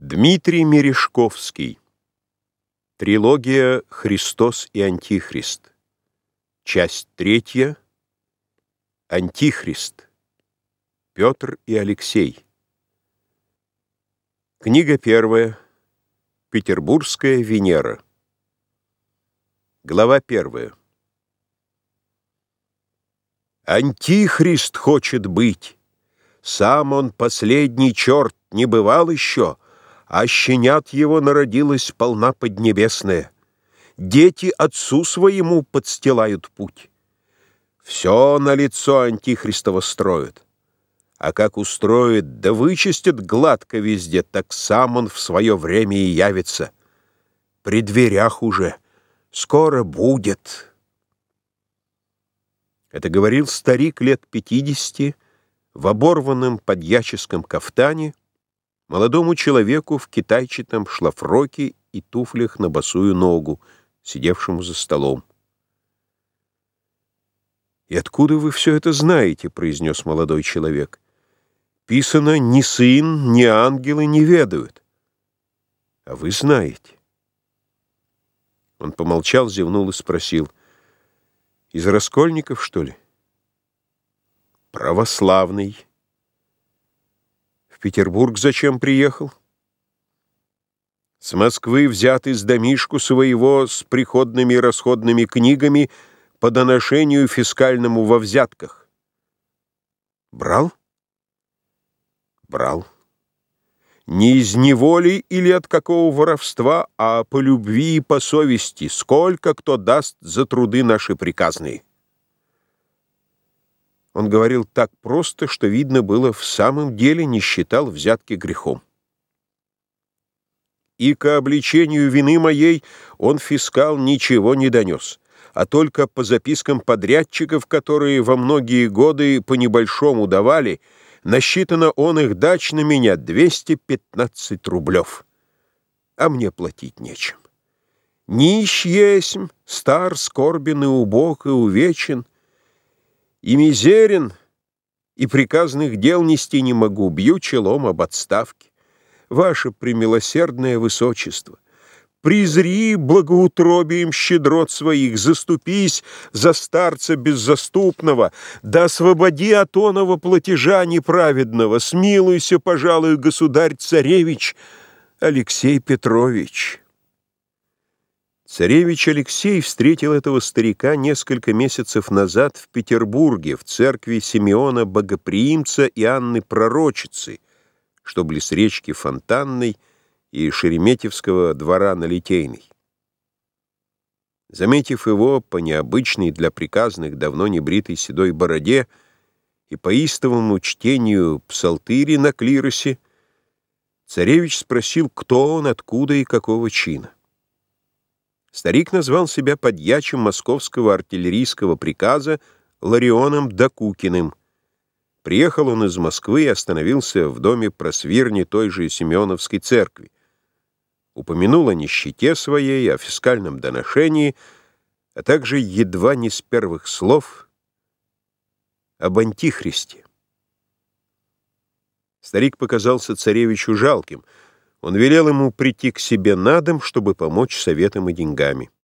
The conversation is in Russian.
Дмитрий Мережковский. Трилогия «Христос и Антихрист». Часть 3. Антихрист. Петр и Алексей. Книга 1. Петербургская Венера. Глава 1. Антихрист хочет быть. Сам он последний черт не бывал еще, а щенят его народилась полна поднебесная. Дети отцу своему подстилают путь. Все на лицо Антихристово строят. А как устроит, да вычистит гладко везде, так сам он в свое время и явится. При дверях уже. Скоро будет. Это говорил старик лет 50 в оборванном подьяческом кафтане, молодому человеку в китайчатом шлафроке и туфлях на босую ногу, сидевшему за столом. «И откуда вы все это знаете?» — произнес молодой человек. «Писано, ни сын, ни ангелы не ведают. А вы знаете». Он помолчал, зевнул и спросил: «Из раскольников, что ли?» «Православный. В Петербург зачем приехал?» «С Москвы взят из домишку своего с приходными и расходными книгами по доношению фискальному во взятках». «Брал?» «Брал. Не из неволи или от какого воровства, а по любви и по совести, сколько кто даст за труды наши приказные». Он говорил так просто, что видно было, в самом деле не считал взятки грехом. «И ко обличению вины моей он, фискал, ничего не донес, а только по запискам подрядчиков, которые во многие годы по небольшому давали, насчитано он их дач на меня 215 рублев. А мне платить нечем. Нищ есмь, стар, скорбен и убог, и увечен, и мизерен, и приказных дел нести не могу, бью челом об отставке. Ваше премилосердное высочество, презри благоутробием щедрот своих, заступись за старца беззаступного, да освободи от оного платежа неправедного, смилуйся, пожалуй, государь-царевич Алексей Петрович». Царевич Алексей встретил этого старика несколько месяцев назад в Петербурге, в церкви Симеона Богоприимца и Анны Пророчицы, что близ речки Фонтанной и Шереметьевского двора на Литейной. Заметив его по необычной для приказных давно небритой седой бороде и по истовому чтению псалтыри на клиросе, царевич спросил, кто он, откуда и какого чина. Старик назвал себя подьячим московского артиллерийского приказа Ларионом Докукиным. Приехал он из Москвы и остановился в доме просвирни той же Симеоновской церкви. Упомянул о нищете своей, о фискальном доношении, а также едва не с первых слов об Антихристе. Старик показался царевичу жалким. Он велел ему прийти к себе на дом, чтобы помочь советом и деньгами.